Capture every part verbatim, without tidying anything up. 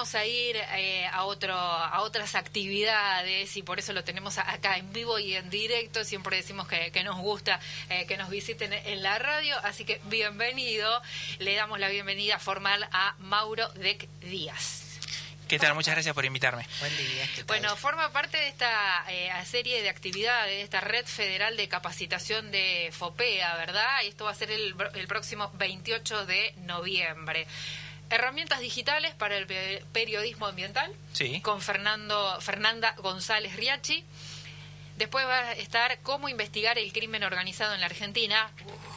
vamos a ir eh, a otro a otras actividades y por eso lo tenemos acá en vivo y en directo. Siempre decimos que, que nos gusta eh, que nos visiten en la radio, así que bienvenido. Le damos la bienvenida formal a Mauro Dec Díaz. ¿Qué tal? Muchas gracias por invitarme. Buen día. ¿Qué tal? Bueno, forma parte de esta eh, serie de actividades, de esta red federal de capacitación de FOPEA, ¿verdad? Y esto va a ser el, el próximo veintiocho de noviembre. Herramientas digitales para el periodismo ambiental, sí, con Fernando Fernanda González Riachi. Después va a estar cómo investigar el crimen organizado en la Argentina.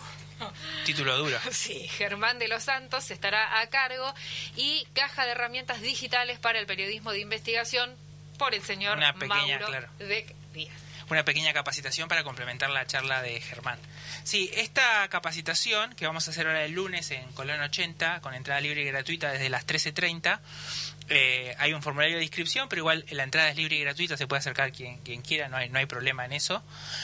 Título duro. Sí, Germán de los Santos estará a cargo, y caja de herramientas digitales para el periodismo de investigación por el señor Una pequeña, Mauro claro. Dec Díaz. Una pequeña capacitación para complementar la charla de Germán. Sí, esta capacitación que vamos a hacer ahora el lunes en Colón ochenta, con entrada libre y gratuita desde las trece treinta, eh, hay un formulario de inscripción, pero igual la entrada es libre y gratuita, se puede acercar quien, quien quiera, no hay, no hay problema en eso.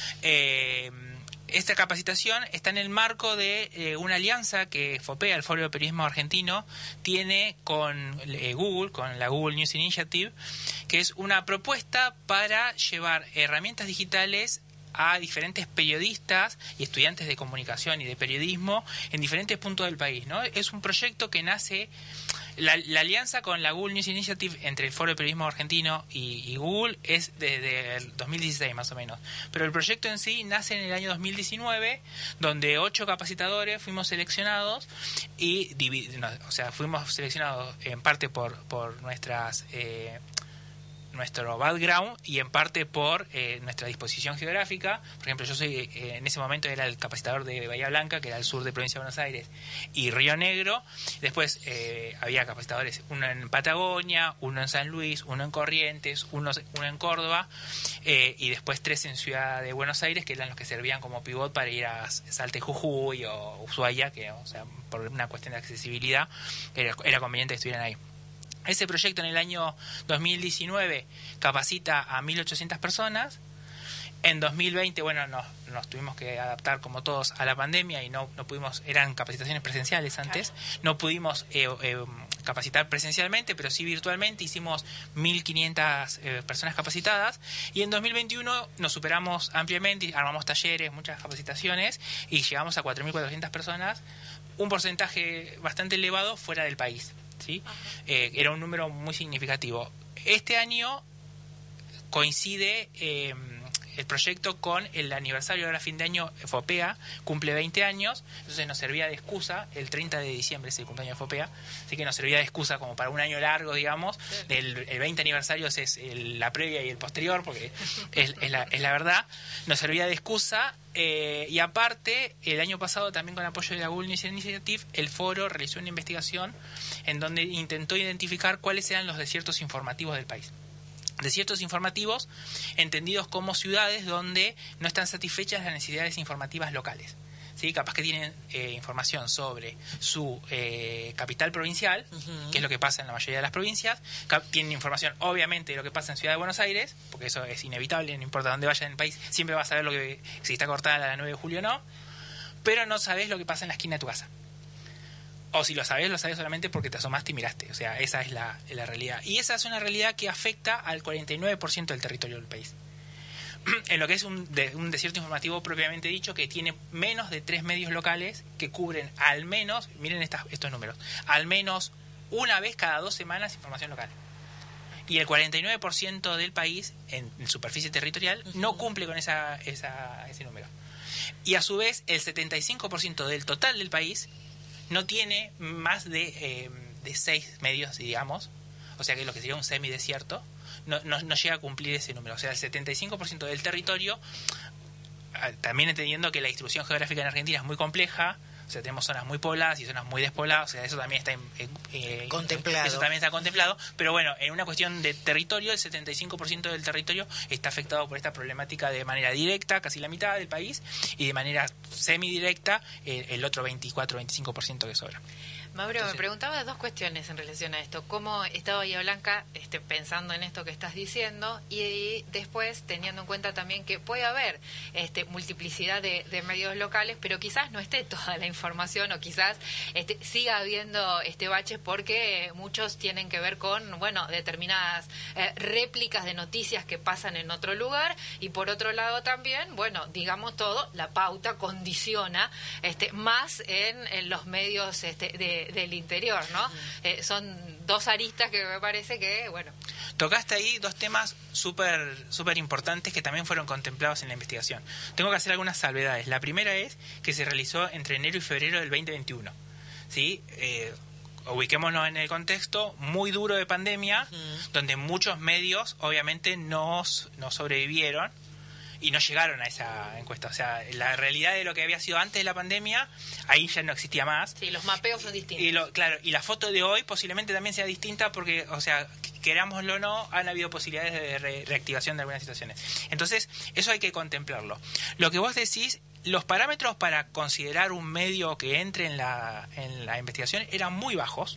Eh, Esta capacitación está en el marco de eh, una alianza que FOPEA, el Foro de Periodismo Argentino, tiene con eh, Google, con la Google News Initiative, que es una propuesta para llevar herramientas digitales a diferentes periodistas y estudiantes de comunicación y de periodismo en diferentes puntos del país, ¿no? Es un proyecto que nace... La, la alianza con la Google News Initiative entre el Foro de Periodismo Argentino y, y Google es desde el dos mil dieciséis más o menos. Pero el proyecto en sí nace en el año dos mil diecinueve, donde ocho capacitadores fuimos seleccionados y, no, o sea, fuimos seleccionados en parte por, por nuestras... Eh, nuestro background y en parte por eh, nuestra disposición geográfica. Por ejemplo, yo soy eh, en ese momento era el capacitador de Bahía Blanca, que era el sur de Provincia de Buenos Aires, y Río Negro. Después eh, había capacitadores, uno en Patagonia, uno en San Luis, uno en Corrientes, uno, uno en Córdoba, eh, y después tres en Ciudad de Buenos Aires, que eran los que servían como pivot para ir a Salta y Jujuy o Ushuaia, que, o sea, por una cuestión de accesibilidad era, era conveniente que estuvieran ahí. Ese proyecto en el año dos mil diecinueve capacita a mil ochocientas personas. En dos mil veinte, bueno, nos, nos tuvimos que adaptar como todos a la pandemia y no, no pudimos, eran capacitaciones presenciales antes, no pudimos eh, eh, capacitar presencialmente, pero sí virtualmente. Hicimos mil quinientas eh, personas capacitadas, y en dos mil veintiuno nos superamos ampliamente, armamos talleres, muchas capacitaciones, y llegamos a cuatro mil cuatrocientas personas, un porcentaje bastante elevado fuera del país. ¿Sí? Eh, era un número muy significativo. Este año coincide eh, el proyecto con el aniversario, ahora fin de año. FOPEA cumple veinte años, entonces nos servía de excusa. El treinta de diciembre es el cumpleaños de FOPEA, así que nos servía de excusa como para un año largo, digamos. El, el veinte aniversario es el, la previa y el posterior, porque es, es, la, es la verdad. Nos servía de excusa. Eh, y aparte, el año pasado, también con apoyo de la Google News Initiative, el foro realizó una investigación en donde intentó identificar cuáles eran los desiertos informativos del país. Desiertos informativos entendidos como ciudades donde no están satisfechas las necesidades informativas locales. ¿Sí? Capaz que tienen eh, información sobre su eh, capital provincial, uh-huh. que es lo que pasa en la mayoría de las provincias. Cap- tienen información, obviamente, de lo que pasa en Ciudad de Buenos Aires, porque eso es inevitable, no importa dónde vaya en el país, siempre vas a saber lo que, si está cortada la nueve de julio o no, pero no sabes lo que pasa en la esquina de tu casa. O si lo sabes, lo sabes solamente porque te asomaste y miraste. O sea, esa es la, la realidad. Y esa es una realidad que afecta al cuarenta y nueve por ciento del territorio del país. En lo que es un, de, un desierto informativo propiamente dicho, que tiene menos de tres medios locales que cubren al menos, miren estas, estos números, al menos una vez cada dos semanas información local. Y el cuarenta y nueve por ciento del país, en, en superficie territorial, uh-huh. no cumple con esa, esa, ese número. Y a su vez, el setenta y cinco por ciento del total del país no tiene más de, eh, de seis medios, digamos, o sea que lo que sería un semidesierto, no, no, no llega a cumplir ese número. O sea, el setenta y cinco por ciento del territorio, también entendiendo que la distribución geográfica en Argentina es muy compleja, o sea, tenemos zonas muy pobladas y zonas muy despobladas, o sea, eso también está eh, contemplado. Eso también está contemplado, pero bueno, en una cuestión de territorio, el setenta y cinco por ciento del territorio está afectado por esta problemática de manera directa, casi la mitad del país, y de manera semidirecta, eh, el otro veinticuatro a veinticinco por ciento que sobra. Mauro, Entonces, me preguntaba dos cuestiones en relación a esto. ¿Cómo está Bahía Blanca este, pensando en esto que estás diciendo? Y después, teniendo en cuenta también que puede haber este, multiplicidad de, de medios locales, pero quizás no esté toda la información o quizás este, siga habiendo este baches porque muchos tienen que ver con, bueno, determinadas eh, réplicas de noticias que pasan en otro lugar. Y por otro lado también, bueno, digamos todo, la pauta condiciona este, más en, en los medios este, de del interior, ¿no? Uh-huh. Eh, son dos aristas que me parece que, bueno... Tocaste ahí dos temas súper súper importantes que también fueron contemplados en la investigación. Tengo que hacer algunas salvedades. La primera es que se realizó entre enero y febrero del veinte veintiuno. ¿Sí? Eh, ubiquémonos en el contexto muy duro de pandemia, uh-huh. donde muchos medios obviamente no, no sobrevivieron y no llegaron a esa encuesta. O sea, la realidad de lo que había sido antes de la pandemia, ahí ya no existía más. Sí, los mapeos son distintos. Y lo, claro, y la foto de hoy posiblemente también sea distinta porque, o sea, querámoslo o no, han habido posibilidades de re- reactivación de algunas situaciones. Entonces, eso hay que contemplarlo. Lo que vos decís, los parámetros para considerar un medio que entre en la, en la investigación eran muy bajos,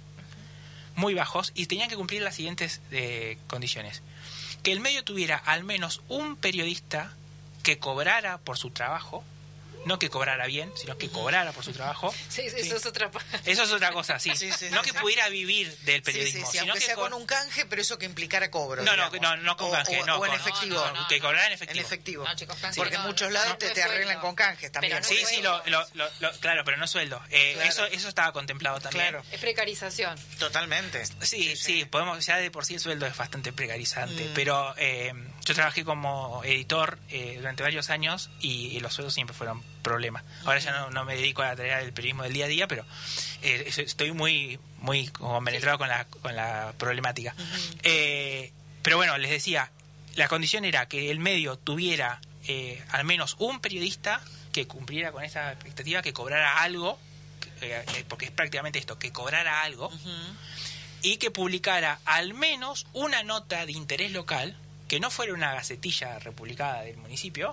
muy bajos, y tenían que cumplir las siguientes eh, condiciones. Que el medio tuviera al menos un periodista que cobrara por su trabajo, no que cobrara bien, sino que cobrara por su trabajo. Sí, sí, sí. Eso es otra Eso es otra cosa, sí. sí, sí no sí, que sí. pudiera vivir del periodismo. Sí, sí, sí, sino aunque que sea co- con un canje, pero eso que implicara cobro. No, no, digamos. no, no con canje, o, no. o en con- efectivo. no, no, no. Que cobrara en efectivo. En efectivo. No, chicos, canje Porque no, en muchos no, lados no, te, no te es arreglan sueldo. con canjes también. Pero no Sí, es sí, sueldo. lo, lo, lo, lo- claro, pero no es sueldo. Eh, Claro. eso, eso estaba contemplado también. Claro. Es precarización. Totalmente. Sí, sí, podemos, ya de por sí el sueldo es bastante precarizante, Mm. pero eh, yo trabajé como editor eh, durante varios años y, y los sueldos siempre fueron problema. Ahora ya no, no me dedico a la tarea del periodismo del día a día, pero eh, estoy muy muy compenetrado con la con la problemática. Uh-huh. Eh, pero bueno, les decía, la condición era que el medio tuviera eh, al menos un periodista que cumpliera con esa expectativa, que cobrara algo, eh, eh, porque es prácticamente esto, que cobrara algo, Uh-huh. y que publicara al menos una nota de interés local, que no fuera una gacetilla republicada del municipio,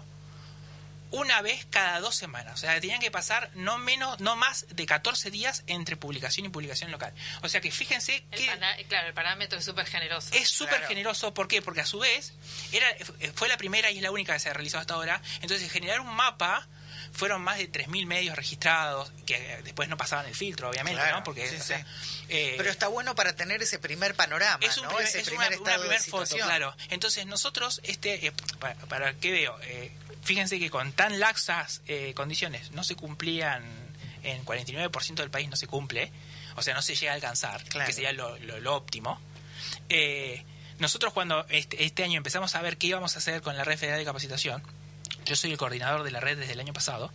una vez cada dos semanas. O sea, tenían que pasar no menos, no más de catorce días entre publicación y publicación local. O sea que fíjense El que pana- claro, el parámetro es súper generoso. es súper Claro. generoso. ¿Por qué? Porque a su vez era fue la primera y es la única que se ha realizado hasta ahora. Entonces, generar un mapa, fueron más de tres mil medios registrados, que después no pasaban el filtro, obviamente, Claro, ¿no? Porque, sí, o sea, sí. eh, Pero está bueno para tener ese primer panorama, es, un ¿no? primer- ese es primer una, estado una primer de foto, situación. claro. Entonces nosotros, este, eh, para, para qué veo, eh, fíjense que con tan laxas eh, condiciones no se cumplían, en cuarenta y nueve por ciento del país no se cumple, o sea, no se llega a alcanzar, Claro. que sería lo, lo, lo óptimo. Eh, nosotros cuando este, este año empezamos a ver qué íbamos a hacer con la Red Federal de Capacitación, yo soy el coordinador de la red desde el año pasado,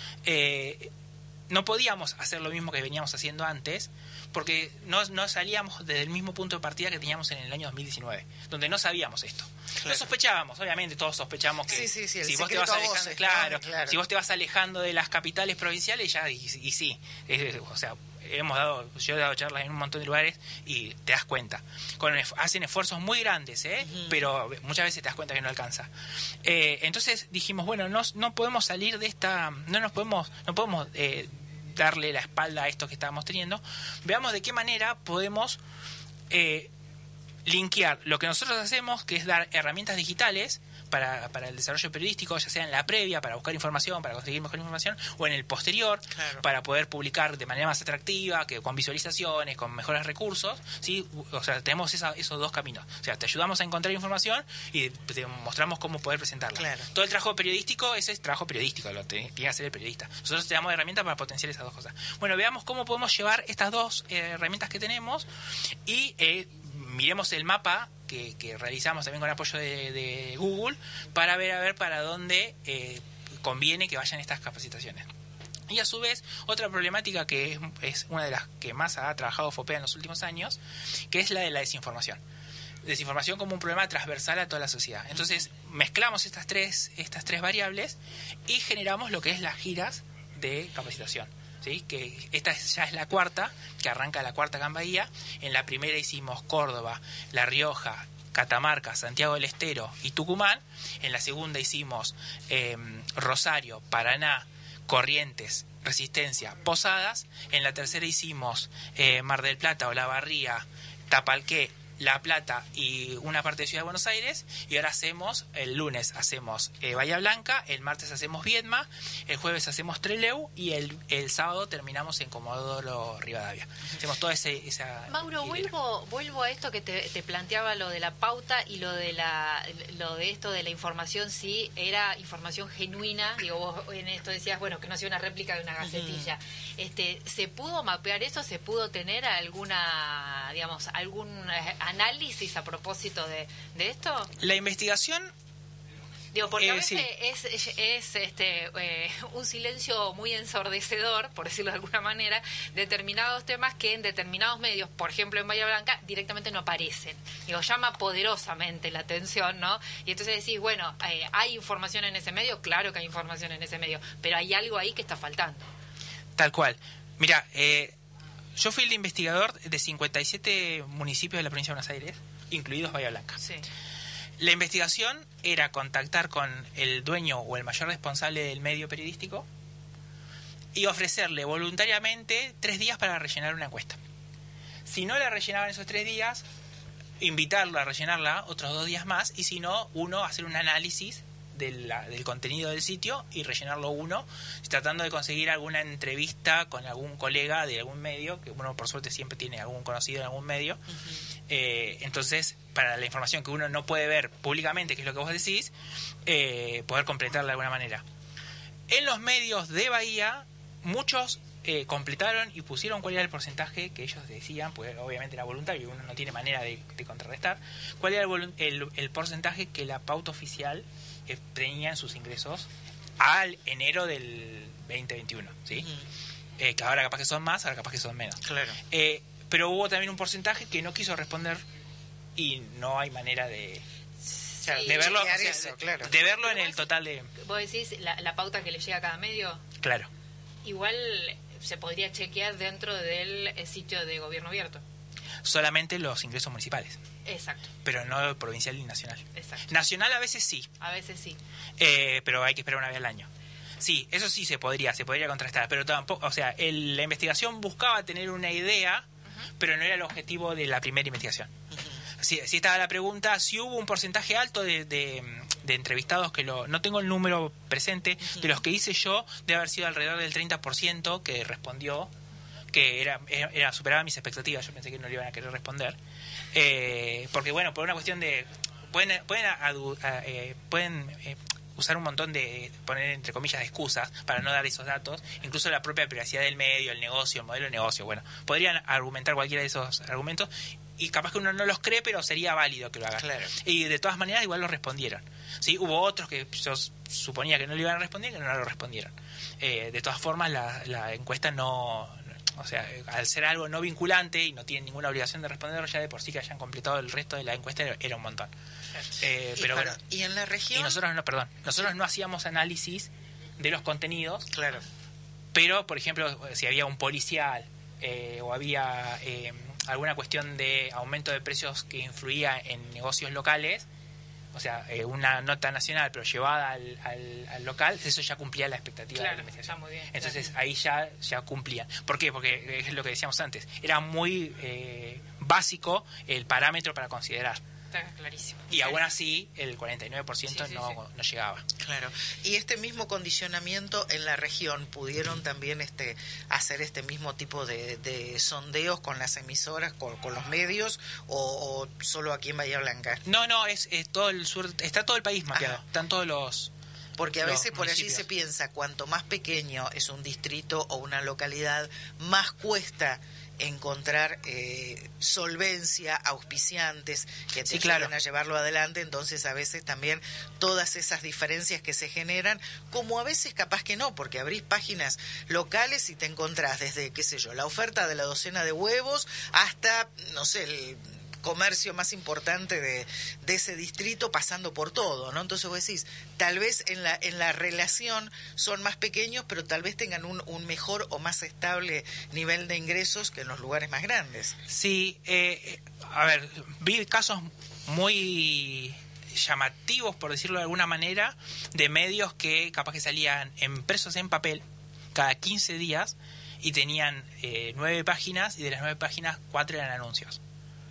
eh, no podíamos hacer lo mismo que veníamos haciendo antes, porque no, no salíamos desde el mismo punto de partida que teníamos en el año dos mil diecinueve, donde no sabíamos esto. Claro. Lo sospechábamos, obviamente todos sospechamos que Sí, sí, sí, el si vos te secreto vas a alejando, voces, claro, claro, claro. si vos te vas alejando de las capitales provinciales, ya, y, y sí, es- o sea, hemos dado, yo he dado charlas en un montón de lugares y te das cuenta. Con, hacen esfuerzos muy grandes, ¿eh? Ujú. Pero muchas veces te das cuenta que no alcanza. Eh, entonces dijimos, bueno, no, no podemos salir de esta, no nos podemos, no podemos eh, darle la espalda a esto que estábamos teniendo. Veamos de qué manera podemos eh, linkear lo que nosotros hacemos, que es dar herramientas digitales para, para el desarrollo periodístico, ya sea en la previa, para buscar información, para conseguir mejor información, o en el posterior, Claro. para poder publicar de manera más atractiva, que con visualizaciones, con mejores recursos, ¿sí? O sea, tenemos esa, esos dos caminos. O sea, te ayudamos a encontrar información y te mostramos cómo poder presentarla. Claro. Todo el trabajo periodístico, ese es trabajo periodístico, lo te- tiene que hacer el periodista. Nosotros te damos herramientas para potenciar esas dos cosas. Bueno, veamos cómo podemos llevar estas dos eh, herramientas que tenemos y eh, miremos el mapa que, que realizamos también con apoyo de, de Google para ver a ver para dónde eh, conviene que vayan estas capacitaciones. Y a su vez, otra problemática que es, es una de las que más ha trabajado FOPEA en los últimos años, que es la de la desinformación. Desinformación como un problema transversal a toda la sociedad. Entonces, mezclamos estas tres, estas tres variables y generamos lo que es las giras de capacitación. ¿Sí? Que esta es- ya es la cuarta, que arranca la cuarta acá en Bahía. En la primera hicimos Córdoba, La Rioja, Catamarca, Santiago del Estero y Tucumán. En la segunda hicimos eh, Rosario, Paraná, Corrientes, Resistencia, Posadas. En la tercera hicimos eh, Mar del Plata, Olavarría, Tapalqué, La Plata y una parte de Ciudad de Buenos Aires. Y ahora hacemos, el lunes hacemos eh, Bahía Blanca, el martes hacemos Viedma, el jueves hacemos Trelew y el, el sábado terminamos en Comodoro Rivadavia. Hacemos toda ese, esa... Mauro, vuelvo vuelvo a esto que te, te planteaba, lo de la pauta y lo de la lo de esto de la información, si era información genuina. Digo, vos en esto decías, bueno, que no sea una réplica de una gacetilla. Uh-huh. Este, ¿se pudo mapear eso? ¿Se pudo tener alguna, digamos, algún análisis a propósito de, de esto? La investigación... Digo, porque eh, a veces sí. es, es, es este eh, un silencio muy ensordecedor, por decirlo de alguna manera, determinados temas que en determinados medios, por ejemplo en Bahía Blanca, directamente no aparecen. Digo, llama poderosamente la atención, ¿no? Y entonces decís, bueno, eh, ¿hay información en ese medio? Claro que hay información en ese medio, pero hay algo ahí que está faltando. Tal cual. Mira, eh, yo fui el investigador de cincuenta y siete municipios de la provincia de Buenos Aires, incluidos Bahía Blanca. Sí. La investigación era contactar con el dueño o el mayor responsable del medio periodístico y ofrecerle voluntariamente tres días para rellenar una encuesta. Si no la rellenaban esos tres días, invitarlo a rellenarla otros dos días más, y si no, uno hacer un análisis de la, del contenido del sitio y rellenarlo uno, tratando de conseguir alguna entrevista con algún colega de algún medio, que uno por suerte siempre tiene algún conocido en algún medio. Uh-huh. Eh, entonces, para la información que uno no puede ver públicamente, que es lo que vos decís, eh, poder completarla de alguna manera. En los medios de Bahía, muchos eh, completaron y pusieron cuál era el porcentaje que ellos decían, pues obviamente era voluntario y uno no tiene manera de, de contrarrestar, cuál era el, el, el porcentaje que la pauta oficial eh, tenía en sus ingresos al enero del veinte veintiuno, ¿sí? Uh-huh. eh, que ahora capaz que son más, ahora capaz que son menos. Claro. Eh, pero hubo también un porcentaje que no quiso responder y no hay manera de, sí, de verlo, o sea, eso, claro. de verlo en el total de... ¿Vos decís la, la pauta que le llega a cada medio? Claro. Igual se podría chequear dentro del sitio de gobierno abierto. Solamente los ingresos municipales. Exacto. Pero no provincial ni nacional. Exacto. Nacional a veces sí. A veces sí. Eh, pero hay que esperar una vez al año. Sí, eso sí se podría, se podría contrastar, pero tampoco, o sea, el, la investigación buscaba tener una idea, uh-huh. pero no era el objetivo de la primera investigación. Uh-huh. Sí, sí estaba la pregunta si hubo un porcentaje alto de, de, de entrevistados que lo, no tengo el número presente, uh-huh. de los que hice yo, debe haber sido alrededor del treinta por ciento que respondió, que era, era, era superaba mis expectativas, yo pensé que no le iban a querer responder, eh, porque bueno, por una cuestión de, pueden, pueden, adu, a, eh, pueden eh, usar un montón de, poner entre comillas, de excusas para no dar esos datos, incluso la propia privacidad del medio, el negocio, el modelo de negocio, bueno, podrían argumentar cualquiera de esos argumentos y capaz que uno no los cree, pero sería válido que lo haga. Claro. Y de todas maneras igual lo respondieron. ¿Sí? Hubo otros que yo suponía que no le iban a responder y que no lo respondieron. Eh, de todas formas, la, la encuesta no... O sea, al ser algo no vinculante y no tienen ninguna obligación de responder, ya de por sí que hayan completado el resto de la encuesta era un montón. Eh, pero y, para, bueno, y en la región... Y nosotros no, perdón, nosotros no hacíamos análisis de los contenidos. Claro. Pero, por ejemplo, si había un policial eh, o había eh, alguna cuestión de aumento de precios que influía en negocios locales, o sea, eh, una nota nacional pero llevada al, al, al local, eso ya cumplía la expectativa, claro, de la investigación. muy bien, Entonces claro. ahí ya, ya cumplían. ¿Por qué? Porque es lo que decíamos antes, era muy eh, básico el parámetro para considerar. Está clarísimo. Y aún así, el cuarenta y nueve por ciento sí, sí, no, sí. no llegaba. Claro. Y este mismo condicionamiento en la región, ¿pudieron también este hacer este mismo tipo de, de sondeos con las emisoras, con, con los medios, o, o solo aquí en Bahía Blanca? No, no, es, es todo el sur, está todo el país mapeado. Ajá. Están todos los... Porque a veces por allí se piensa, cuanto más pequeño es un distrito o una localidad, más cuesta encontrar eh, solvencia, auspiciantes que te sí, ayuden claro. a llevarlo adelante. Entonces a veces también todas esas diferencias que se generan, como a veces capaz que no, porque abrís páginas locales y te encontrás desde, qué sé yo, la oferta de la docena de huevos hasta, no sé, el comercio más importante de, de ese distrito, pasando por todo, ¿no? Entonces vos decís, tal vez en la en la relación son más pequeños, pero tal vez tengan un, un mejor o más estable nivel de ingresos que en los lugares más grandes. Sí, eh, a ver, vi casos muy llamativos, por decirlo de alguna manera, de medios que capaz que salían impresos en papel, cada quince días y tenían eh, nueve páginas y de las nueve páginas cuatro eran anuncios.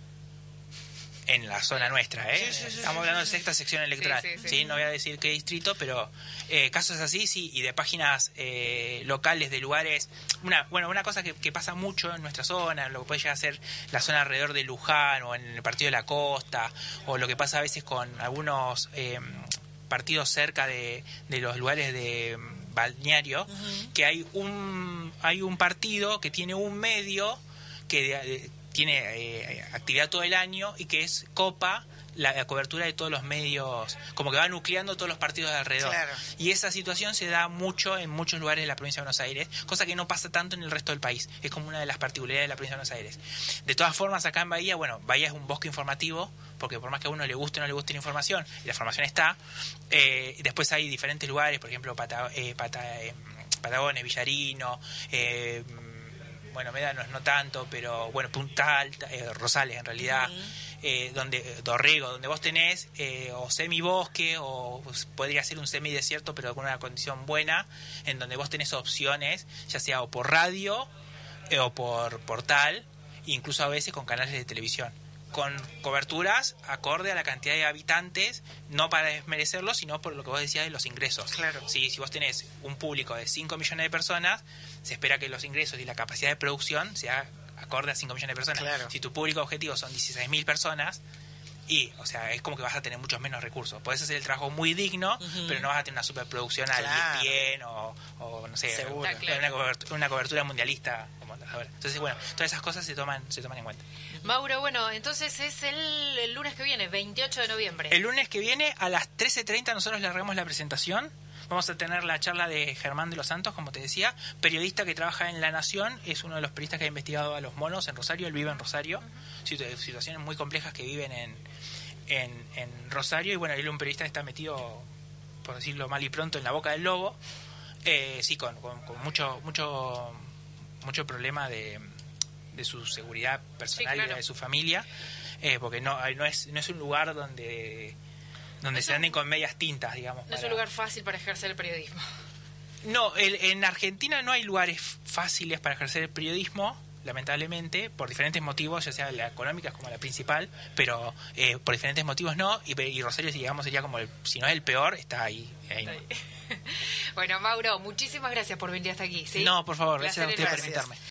En la zona nuestra, ¿eh? Sí, sí, sí, Estamos sí, hablando sí, de sexta sección electoral. Sí, sí, sí. Sí, no voy a decir qué distrito, pero eh, casos así, sí, y de páginas eh, locales, de lugares. Una Bueno, una cosa que, que pasa mucho en nuestra zona, lo que puede llegar a ser la zona alrededor de Luján o en el Partido de la Costa, o lo que pasa a veces con algunos eh, partidos cerca de, de los lugares de balneario, uh-huh. que hay un, hay un partido que tiene un medio que... Eh, tiene eh, actividad todo el año y que es copa la, la cobertura de todos los medios, como que va nucleando todos los partidos de alrededor. Claro. Y esa situación se da mucho en muchos lugares de la provincia de Buenos Aires, cosa que no pasa tanto en el resto del país. Es como una de las particularidades de la provincia de Buenos Aires. De todas formas, acá en Bahía, bueno, Bahía es un bosque informativo, porque por más que a uno le guste o no le guste la información, y la información está, eh, después hay diferentes lugares, por ejemplo, Pata, eh, Pata, eh, Patagones, Villarino, eh, bueno, Médanos no tanto, pero bueno, Puntal, eh, Rosales en realidad, uh-huh. eh, donde Dorrego, donde vos tenés eh, o semibosque o pues, podría ser un semidesierto, pero con una condición buena, en donde vos tenés opciones, ya sea o por radio eh, o por portal, incluso a veces con canales de televisión, con coberturas acorde a la cantidad de habitantes, no para desmerecerlo, sino por lo que vos decías de los ingresos. Claro. Sí, si vos tenés un público de cinco millones de personas, se espera que los ingresos y la capacidad de producción sea acorde a cinco millones de personas. Claro. Si tu público objetivo son dieciséis mil personas, y, o sea, es como que vas a tener muchos menos recursos. Podés hacer el trabajo muy digno, uh-huh. pero no vas a tener una superproducción al claro. E S P N o, o, no sé, Seguro. una, cobertura, una cobertura mundialista. Como ahora. Entonces, bueno, todas esas cosas se toman, se toman en cuenta. Mauro, bueno, entonces es el, el lunes que viene, veintiocho de noviembre. El lunes que viene a las trece treinta nosotros le largamos la presentación. Vamos a tener la charla de Germán de los Santos, como te decía, periodista que trabaja en La Nación, es uno de los periodistas que ha investigado a los monos en Rosario, él vive en Rosario, uh-huh. situaciones muy complejas que viven en, en, en Rosario, y bueno, él es un periodista que está metido, por decirlo mal y pronto, en la boca del lobo, eh, sí, con, con, con mucho, mucho, mucho problema de, de su seguridad personal, sí, claro. y de su familia, eh, porque no, no, es, no es un lugar donde... donde se anden con medias tintas, digamos. No para... es un lugar fácil para ejercer el periodismo. No, el, en Argentina no hay lugares fáciles para ejercer el periodismo, lamentablemente, por diferentes motivos, ya sea la económica como la principal, pero eh, por diferentes motivos no, y, y Rosario, si digamos, sería como, el, si no es el peor, está ahí. ahí. Está ahí. Bueno, Mauro, muchísimas gracias por venir hasta aquí. ¿sí? No, por favor, gracias a usted por invitarme.